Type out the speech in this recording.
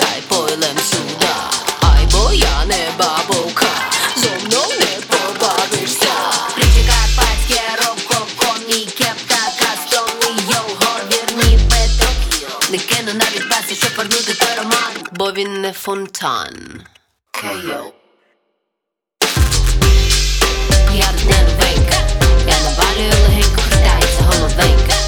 Давай пойлем сюди. Ай, бо я не бабука, зо мною не побавишся. Плечі карпатське, рококо, мій кепка, кастони, його вірні беток. Не кину навіть баси, щоб вернути той роман, бо він не фонтан. Кайо. Я тут не новенька, я навалюю легенько, хитається головенька.